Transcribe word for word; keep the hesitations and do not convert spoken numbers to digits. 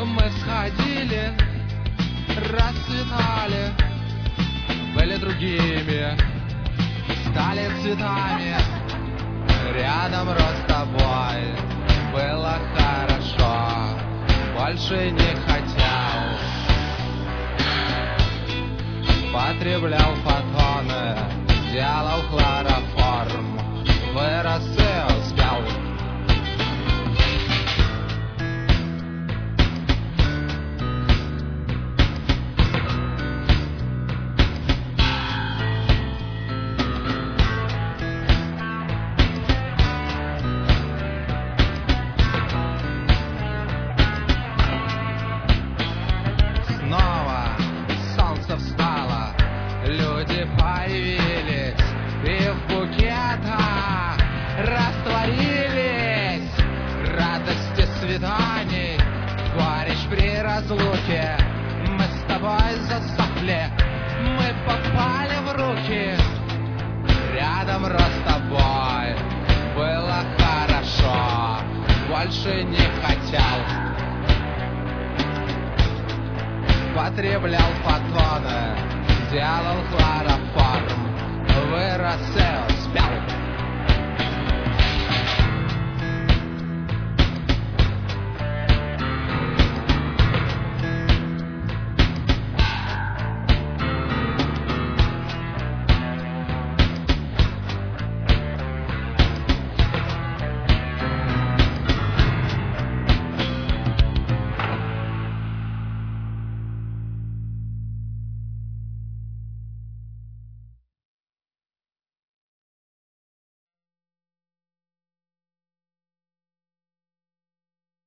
Мы сходили, расцветали, были другими, стали цветами. Рядом рос с тобой, было хорошо, больше не хотел. Потреблял фотоны, делал хлороформ, вырос и успел. Снова солнце встало, люди появились и в букетах растворились. Радости свиданий, горечь при разлуке. Мы с тобой засохли, мы попали в руки. Рядом рос с тобой, было хорошо, больше не хотел. Потреблял фотоны, делал хлороформ, вырос и успел.